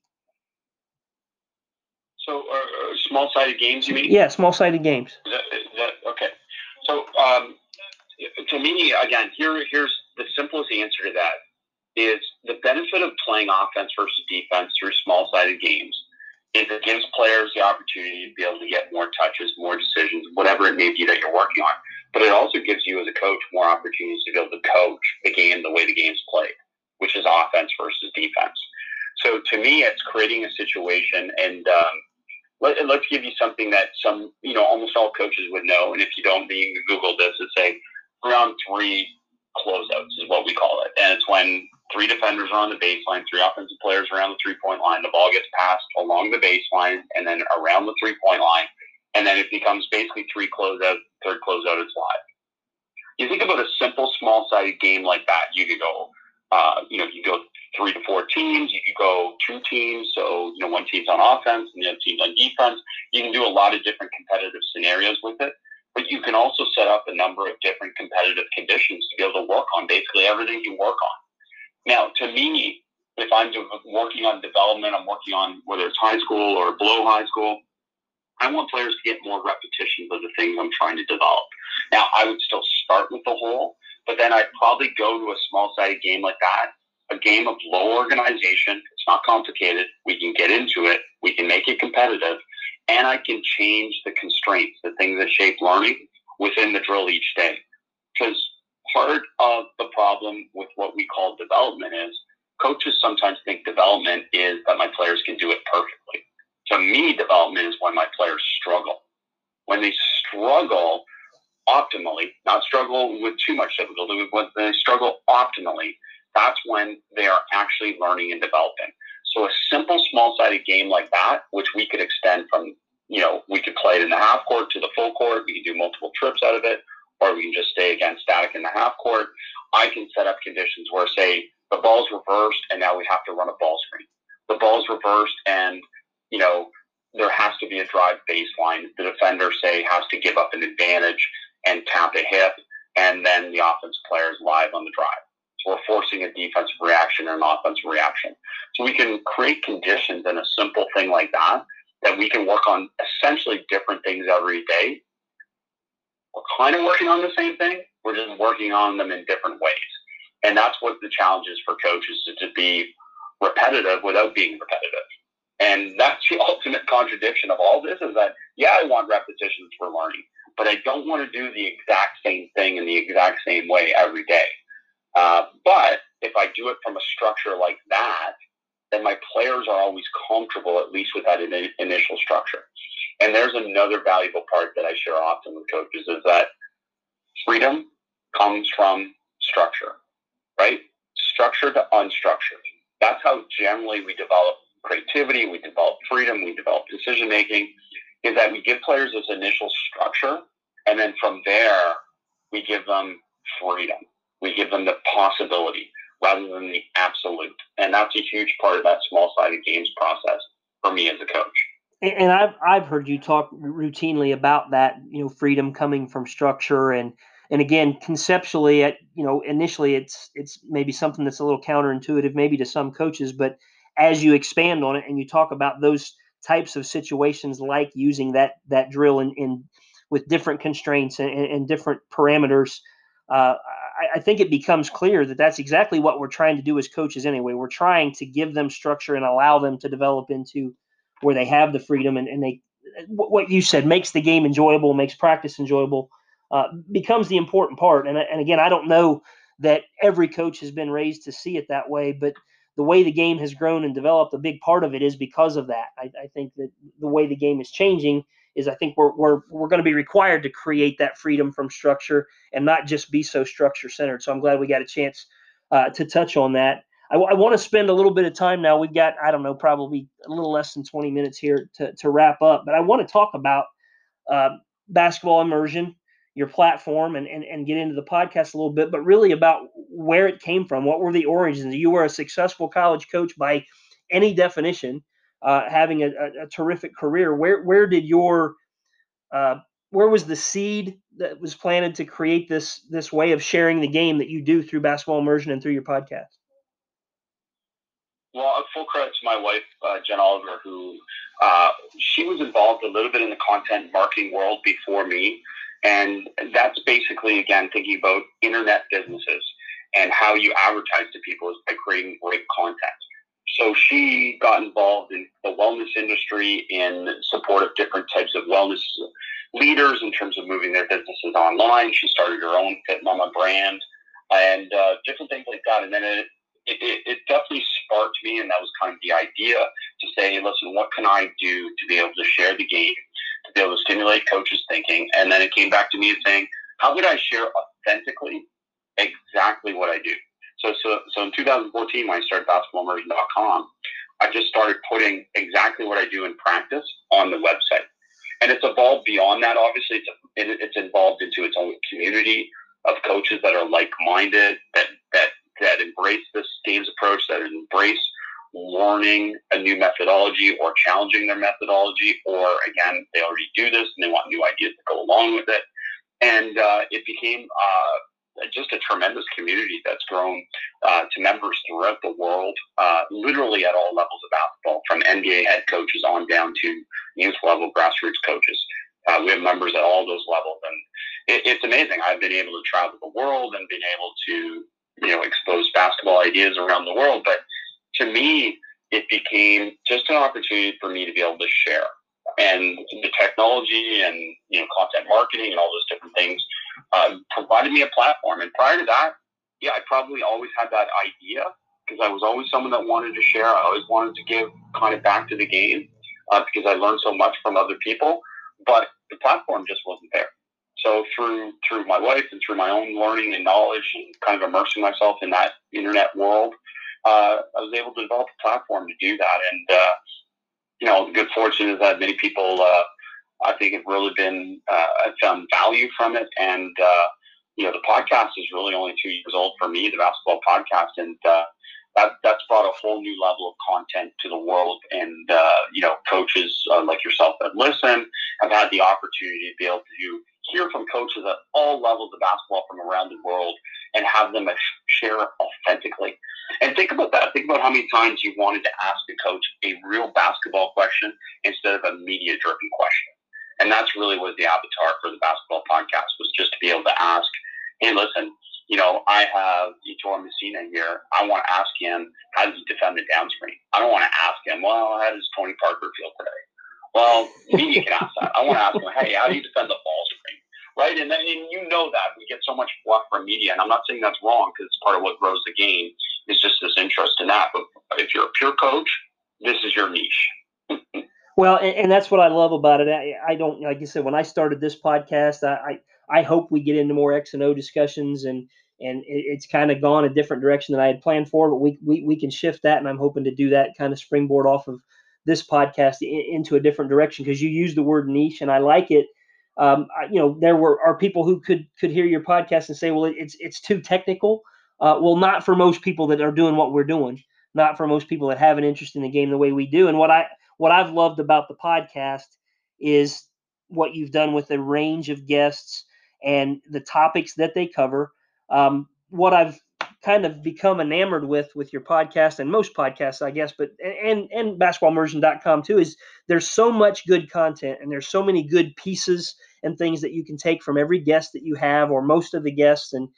So small-sided games, you mean? Yeah, small-sided games. Is that, okay. So to me, again, here's the simplest answer to that. Is the benefit of playing offense versus defense through small-sided games is it gives players the opportunity to be able to get more touches, more decisions, whatever it may be that you're working on. But it also gives you as a coach more opportunities to be able to coach the game the way the game's played, which is offense versus defense. So to me, it's creating a situation, and let's give you something that almost all coaches would know. And if you don't, then you can Google this and say round 3 closeouts is what we call it. And it's when 3 defenders are on the baseline, 3 offensive players around the 3-point line. The ball gets passed along the baseline and then around the 3-point line. And then it becomes basically 3 closeouts, third closeout is live. You think about a simple, small-sided game like that. You could go, you go 3 to 4 teams. You could go 2 teams. So, one team's on offense and the other team's on defense. You can do a lot of different competitive scenarios with it. But you can also set up a number of different competitive conditions to be able to work on basically everything you work on. Now, to me, if I'm working on development, I'm working on whether it's high school or below high school, I want players to get more repetitions of the things I'm trying to develop. Now, I would still start with the whole, but then I'd probably go to a small-sided game like that, a game of low organization. It's not complicated. We can get into it. We can make it competitive. And I can change the constraints, the things that shape learning within the drill each day. Because part of the problem with what we call development is coaches sometimes think development is that my players can do it perfectly. To me, development is when my players struggle. When they struggle optimally, not struggle with too much difficulty, when they struggle optimally, that's when they are actually learning and developing. So a simple, small-sided game like that, which we could extend from, we could play it in the half court to the full court. We can do multiple trips out of it, or we can just stay, again, static in the half court. I can set up conditions where, say, the ball's reversed and now we have to run a ball screen. The ball's reversed and, there has to be a drive baseline. The defender, say, has to give up an advantage and tap a hip, and then the offensive player is live on the drive. So we're forcing a defensive reaction or an offensive reaction. So we can create conditions in a simple thing like that we can work on essentially different things every day. We're kind of working on the same thing. We're just working on them in different ways. And that's what the challenge is for coaches, is to be repetitive without being repetitive. And that's the ultimate contradiction of all this, is that, I want repetitions for learning, but I don't want to do the exact same thing in the exact same way every day. But if I do it from a structure like that, then my players are always comfortable, at least with that initial structure. And there's another valuable part that I share often with coaches, is that freedom comes from structure, right? Structure to unstructured. That's how generally we develop creativity, we develop freedom, we develop decision-making, is that we give players this initial structure, and then from there, we give them freedom. We give them the possibility rather than the absolute. And that's a huge part of that small-sided games process for me as a coach. And I've heard you talk routinely about that, freedom coming from structure, and again, conceptually, initially it's maybe something that's a little counterintuitive, maybe to some coaches, but as you expand on it and you talk about those types of situations, like using that drill in with different constraints and different parameters, I think it becomes clear that that's exactly what we're trying to do as coaches anyway. We're trying to give them structure and allow them to develop into where they have the freedom, and they, what you said, makes the game enjoyable, makes practice enjoyable, becomes the important part. And again, I don't know that every coach has been raised to see it that way, but the way the game has grown and developed, a big part of it is because of that. I think that the way the game is changing is, I think we're going to be required to create that freedom from structure and not just be so structure centered. So I'm glad we got a chance to touch on that. I want to spend a little bit of time now. We've got, probably a little less than 20 minutes here to wrap up, but I want to talk about basketball immersion, your platform, and get into the podcast a little bit, but really about where it came from. What were the origins? You were a successful college coach by any definition, having a terrific career. Where did your where was the seed that was planted to create this way of sharing the game that you do through basketball immersion and through your podcast? Well, full credit to my wife, Jen Oliver, who she was involved a little bit in the content marketing world before me. And that's basically, again, thinking about internet businesses and how you advertise to people is by creating great content. So she got involved in the wellness industry in support of different types of wellness leaders in terms of moving their businesses online. She started her own Fit Mama brand and different things like that. And then it definitely sparked me, and that was kind of the idea, to say, listen, what can I do to be able to share the game, to be able to stimulate coaches' thinking? And then it came back to me saying, how would I share authentically exactly what I do? So in 2014, when I started basketballimmersion.com, I just started putting exactly what I do in practice on the website. And it's evolved beyond that. Obviously, it's evolved into its own community of coaches that are like-minded, that embrace this games approach, that embrace learning a new methodology or challenging their methodology, or again, they already do this and they want new ideas to go along with it. And it became just a tremendous community that's grown to members throughout the world, literally at all levels of basketball, from NBA head coaches on down to youth level grassroots coaches. We have members at all those levels, and it's amazing. I've been able to travel the world and been able to expose basketball ideas around the world. But to me, it became just an opportunity for me to be able to share. And the technology and content marketing and all those different things provided me a platform. And prior to that, yeah, I probably always had that idea because I was always someone that wanted to share. I always wanted to give kind of back to the game because I learned so much from other people, but the platform just wasn't there. So through my wife and through my own learning and knowledge and kind of immersing myself in that internet world, I was able to develop a platform to do that. And, the good fortune is that many people, I think, have really been found value from it. And, the podcast is really only 2 years old for me, the basketball podcast. And that's brought a whole new level of content to the world. And, coaches like yourself that listen have had the opportunity to be able to hear from coaches at all levels of basketball from around the world and have them share authentically. And think about that. Think about how many times you wanted to ask a coach a real basketball question instead of a media-driven question. And that's really what the avatar for the basketball podcast was, just to be able to ask, hey, listen, I have Ettore Messina here. I want to ask him, how does he defend the down screen? I don't want to ask him, well, how does Tony Parker feel today? Well, media can ask that. I want to ask him, hey, how do you defend the ball screen? Right? And that we get so much fluff from media. And I'm not saying that's wrong, because it's part of what grows the game is just this interest in that. But if you're a pure coach, this is your niche. Well, and that's what I love about it. I don't, like you said, when I started this podcast, I hope we get into more X and O discussions, and it's kind of gone a different direction than I had planned for, but we can shift that, and I'm hoping to do that, kind of springboard off of this podcast into a different direction, because you use the word niche, and I like it. There are people who could hear your podcast and say, well, it's too technical. Well, not for most people that are doing what we're doing, not for most people that have an interest in the game the way we do. And what I've loved about the podcast is what you've done with the range of guests and the topics that they cover. What I've kind of become enamored with your podcast, and most podcasts, I guess, but and basketballimmersion.com too, is there's so much good content, and there's so many good pieces and things that you can take from every guest that you have, or most of the guests. And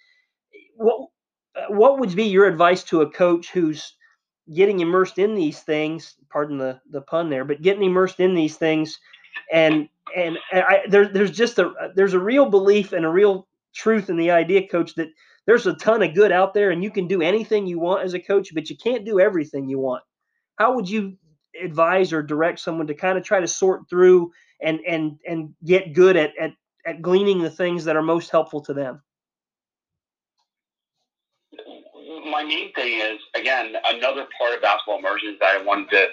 what would be your advice to a coach who's getting immersed in these things, pardon the pun there, but getting immersed in these things, and there's a real belief and a real truth in the idea, Coach, that there's a ton of good out there, and you can do anything you want as a coach, but you can't do everything you want. How would you advise or direct someone to kind of try to sort through and get good at gleaning the things that are most helpful to them? My main thing is, again, another part of basketball immersion is that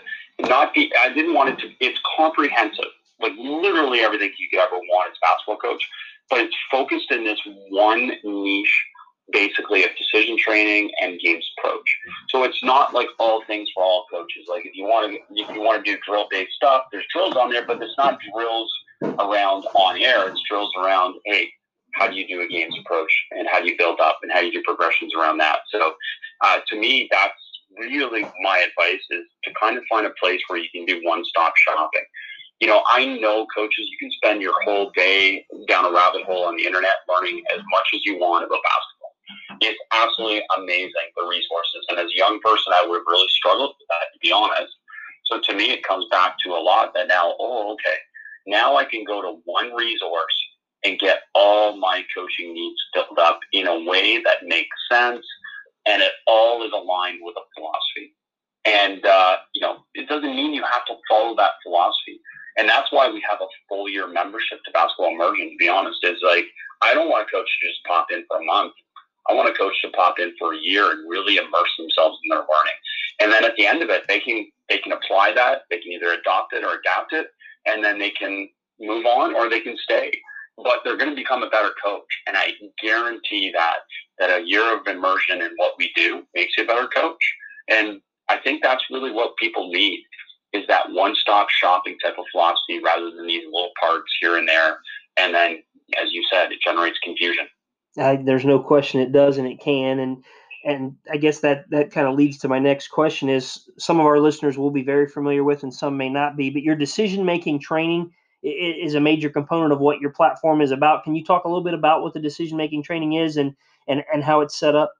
it's comprehensive, like literally everything you could ever want as a basketball coach, but it's focused in this one niche, basically, of decision training and games approach. So it's not like all things for all coaches. Like if you want to do drill-based stuff, there's drills on there, but it's not drills around on air. It's drills around, hey, how do you do a games approach, and how do you build up, and how do you do progressions around that? So to me, that's really my advice, is to kind of find a place where you can do one-stop shopping. I know coaches, you can spend your whole day down a rabbit hole on the internet learning as much as you want about basketball. It's absolutely amazing, the resources. And as a young person, I would have really struggled with that, to be honest. So to me, it comes back to a lot that now, now I can go to one resource and get all my coaching needs filled up in a way that makes sense, and it all is aligned with a philosophy. And, it doesn't mean you have to follow that philosophy. And that's why we have a full year membership to Basketball Immersion, to be honest. Is like, I don't want a coach to just pop in for a month. I want a coach to pop in for a year and really immerse themselves in their learning. And then at the end of it, they can apply that. They can either adopt it or adapt it, and then they can move on, or they can stay. But they're going to become a better coach. And I guarantee that a year of immersion in what we do makes you a better coach. And I think that's really what people need, is that one-stop shopping type of philosophy, rather than these little parts here and there. And then, as you said, it generates confusion. There's no question it does, and it can. And I guess that kind of leads to my next question, is some of our listeners will be very familiar with, and some may not be, but your decision-making training is a major component of what your platform is about. Can you talk a little bit about what the decision-making training is and how it's set up?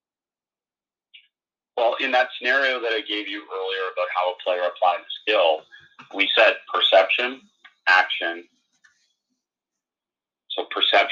Well, in that scenario that I gave you earlier about how a player applies a skill, we said perception, action. So perception,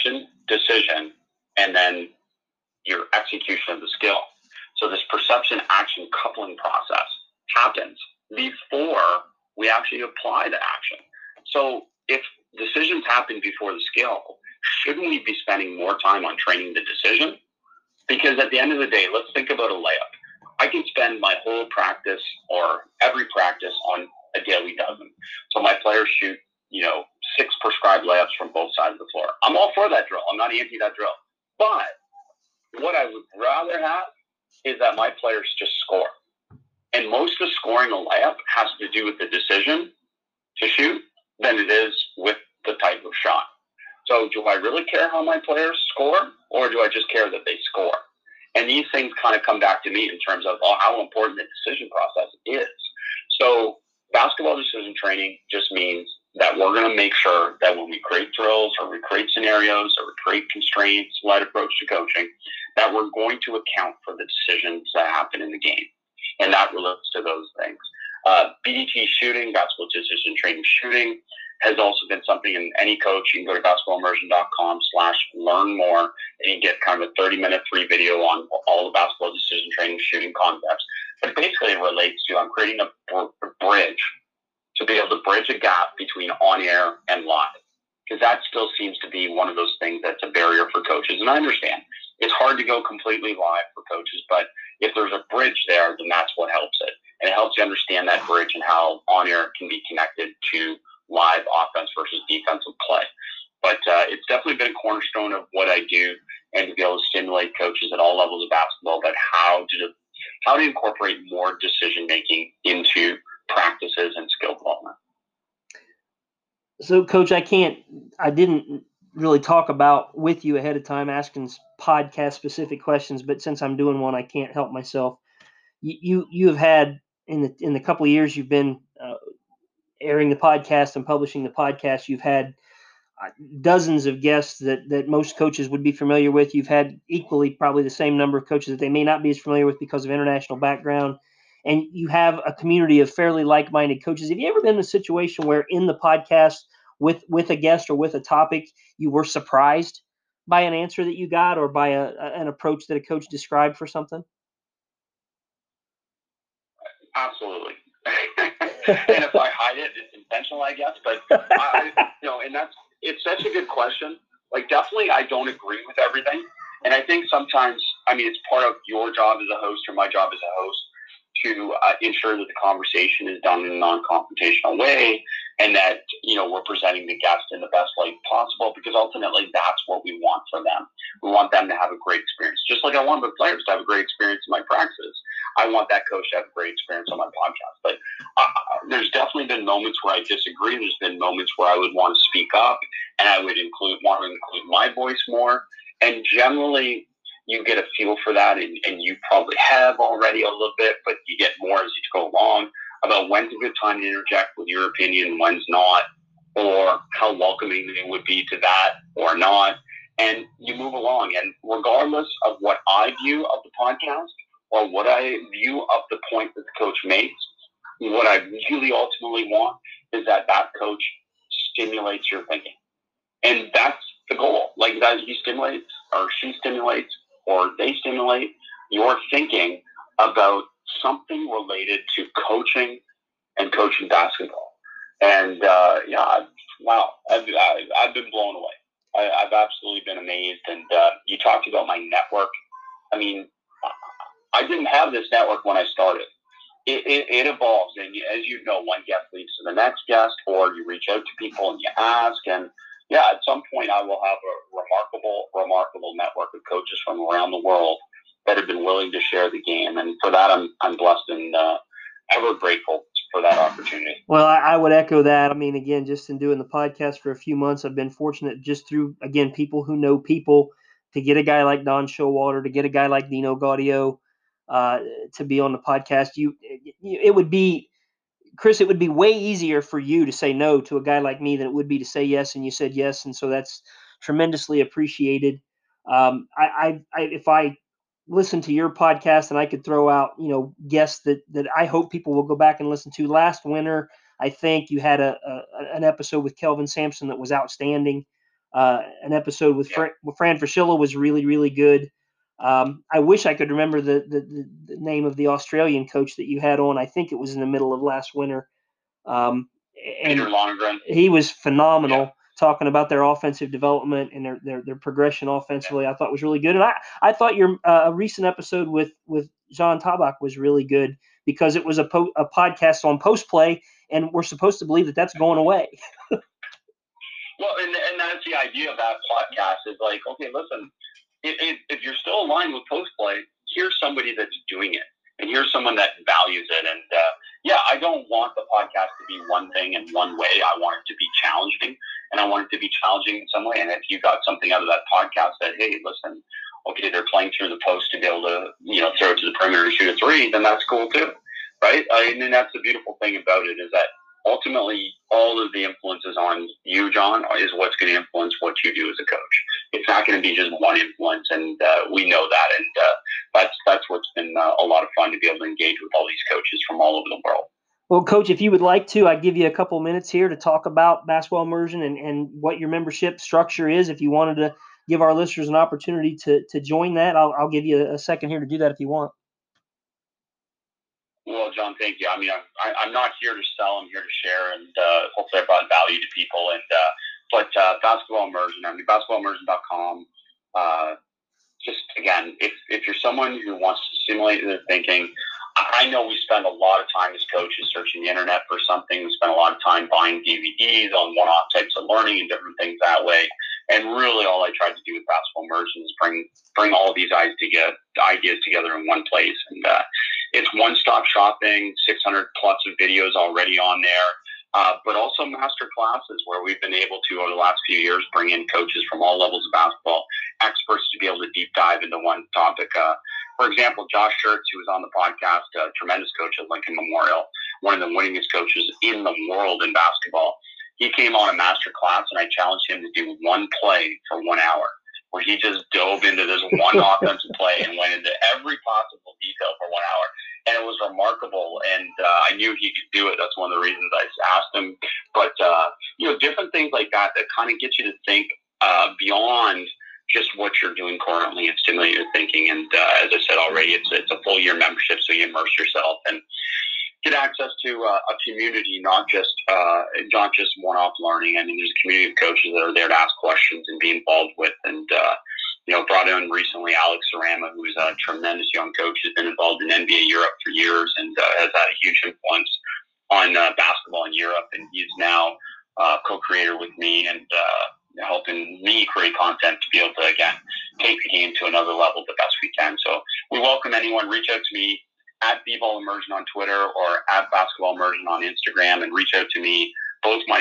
decision and then your execution of the skill. So this perception action coupling process happens before we actually apply the action. So if decisions happen before the skill, shouldn't we be spending more time on training the decision? Because at the end of the day, let's think about a layup. I can spend my whole practice or every practice on a daily dozen. So my players shoot, 6 prescribed layups from both sides of the floor. I'm all for that drill. I'm not anti that drill. But what I would rather have is that my players just score. And most of scoring a layup has to do with the decision to shoot than it is with the type of shot. So do I really care how my players score, or do I just care that they score? And these things kind of come back to me in terms of how important the decision process is. So basketball decision training just means that we're going to make sure that when we create drills or we create scenarios or we create constraints-led approach to coaching, that we're going to account for the decisions that happen in the game. And that relates to those things. BDT shooting, basketball decision training shooting, has also been something, in any coach, you can go to basketballimmersion.com/learn more, and you get kind of a 30-minute free video on all the basketball decision training shooting concepts. But basically it relates to, I'm creating a bridge to be able to bridge a gap between on-air and live. Because that still seems to be one of those things that's a barrier for coaches. And I understand it's hard to go completely live for coaches, but if there's a bridge there, then that's what helps it. And it helps you understand that bridge and how on-air can be connected to live offense versus defensive play. But it's definitely been a cornerstone of what I do, and to be able to stimulate coaches at all levels of basketball about how to incorporate more decision-making into practices and skill development. So, Coach, I didn't really talk about with you ahead of time asking podcast-specific questions, but since I'm doing one, I can't help myself. You have had, in the couple of years you've been airing the podcast and publishing the podcast, you've had dozens of guests that most coaches would be familiar with. You've had equally probably the same number of coaches that they may not be as familiar with because of international background. And you have a community of fairly like-minded coaches. Have you ever been in a situation where in the podcast with a guest or with a topic, you were surprised by an answer that you got or by an approach that a coach described for something? Absolutely. And if I hide it, it's intentional, I guess. But it's such a good question. Like, definitely, I don't agree with everything, and I think sometimes, it's part of your job as a host or my job as a host to ensure that the conversation is done in a non-confrontational way, and that we're presenting the guest in the best light possible, because ultimately that's what we want from them. We want them to have a great experience, just like I want the players to have a great experience in my practices. I want that coach to have a great experience on my podcast. But there's definitely been moments where I disagree. There's been moments where I would want to speak up, and I would want to include my voice more. And generally, you get a feel for that, and you probably have already a little bit, but you get more as you go along about when's a good time to interject with your opinion, when's not, or how welcoming they would be to that or not. And you move along. And regardless of what I view of the podcast or what I view of the point that the coach makes, what I really ultimately want is that coach stimulates your thinking. And that's the goal. Like, that he stimulates or she stimulates or they stimulate your thinking about something related to coaching and coaching basketball. And wow, I've been blown away. I've absolutely been amazed. And you talked about my network. I didn't have this network when I started. It evolves, and as you know, one guest leads to the next guest, or you reach out to people and you ask. And at some point, I will have a remarkable network of coaches from around the world that have been willing to share the game. And for that, I'm blessed and ever grateful for that opportunity. Well, I would echo that. Again, just in doing the podcast for a few months, I've been fortunate just through, again, people who know people, to get a guy like Don Showalter, to get a guy like Dino Gaudio to be on the podcast. It would be, Chris, it would be way easier for you to say no to a guy like me than it would be to say yes, and you said yes, and so that's tremendously appreciated. If I listen to your podcast and I could throw out, guests that I hope people will go back and listen to. Last winter, I think you had an episode with Kelvin Sampson that was outstanding. An episode with Fran Fraschilla was really, really good. I wish I could remember the name of the Australian coach that you had on. I think it was in the middle of last winter. And Peter Longren. He was phenomenal, talking about their offensive development and their progression offensively. I thought was really good. And I thought your recent episode with John Tabak was really good because it was a podcast on post play, and we're supposed to believe that that's going away. Well, and that's the idea of that podcast is like, okay, listen, if you're still aligned with post play, here's somebody that's doing it, and here's someone that values it. And I don't want the podcast to be one thing in one way. I want it to be challenging, and I want it to be challenging in some way. And if you got something out of that podcast that, hey, listen, okay, they're playing through the post to be able to, throw it to the perimeter and shoot a three, then that's cool too, right? And that's the beautiful thing about it is that ultimately all of the influences on you, John, is what's going to influence what you do as a coach. It's not going to be just one influence, and we know that. And that's what's been a lot of fun to be able to engage with all these coaches from all over the world. Well, Coach, if you would like to, I'd give you a couple minutes here to talk about Basketball Immersion and what your membership structure is. If you wanted to give our listeners an opportunity to join that, I'll give you a second here to do that if you want. Well, John, thank you. I mean, I'm not here to sell. I'm here to share, and hopefully I brought value to people. And but Basketball Immersion, basketballimmersion.com. Just again, if you're someone who wants to stimulate their thinking, I know we spend a lot of time as coaches searching the internet for something. We spend a lot of time buying DVDs on one-off types of learning and different things that way. And really, all I tried to do with Basketball Immersion is bring all of these ideas together in one place. And it's one-stop shopping, 600 plus of videos already on there, but also master classes where we've been able to, over the last few years, bring in coaches from all levels of basketball, experts to be able to deep dive into one topic. For example, Josh Schertz, who was on the podcast, a tremendous coach at Lincoln Memorial, one of the winningest coaches in the world in basketball. He came on a master class, and I challenged him to do one play for 1 hour, where he just dove into this one offensive play and went into every possible detail for 1 hour. And it was remarkable, and I knew he could do it. That's one of the reasons I asked him. But, different things like that kind of get you to think beyond just what you're doing currently and stimulate your thinking. And as I said already, it's a full year membership, so you immerse yourself and get access to a community, not just one-off learning. I mean, there's a community of coaches that are there to ask questions and be involved with. And brought in recently Alex Sarama, who's a tremendous young coach, has been involved in NBA Europe for years and has had a huge influence on basketball in Europe. And he's now co-creator with me and helping me create content to be able to, again, take the game to another level the best we can. So we welcome anyone. Reach out to me at B-Ball Immersion on Twitter or at Basketball Immersion on Instagram, and reach out to me. Both my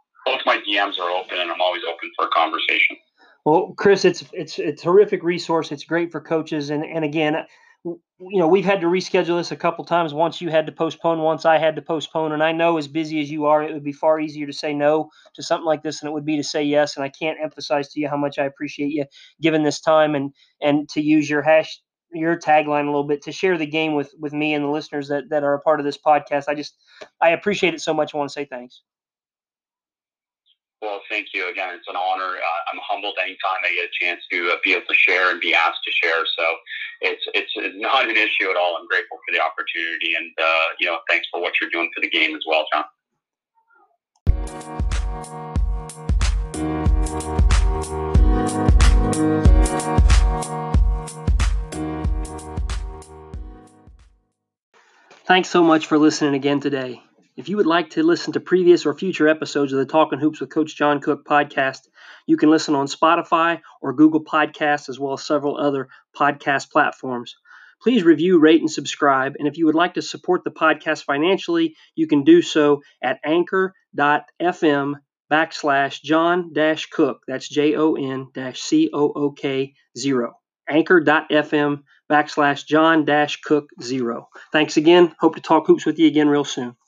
DMs are open, and I'm always open for a conversation. Well, Chris, it's a terrific resource. It's great for coaches, and again, we've had to reschedule this a couple times. Once you had to postpone, once I had to postpone, and I know as busy as you are, it would be far easier to say no to something like this than it would be to say yes. And I can't emphasize to you how much I appreciate you giving this time and to use your tagline a little bit to share the game with me and the listeners that are a part of this podcast. I appreciate it so much. I want to say thanks. Well, thank you again. It's an honor. I'm humbled anytime I get a chance to be able to share and be asked to share. So it's not an issue at all. I'm grateful for the opportunity, and thanks for what you're doing for the game as well, John. Thanks so much for listening again today. If you would like to listen to previous or future episodes of the Talking Hoops with Coach John Cook podcast, you can listen on Spotify or Google Podcasts, as well as several other podcast platforms. Please review, rate, and subscribe. And if you would like to support the podcast financially, you can do so at anchor.fm/John-Cook. That's JON-COOK0. Anchor.fm/John-Cook0. Thanks again. Hope to talk hoops with you again real soon.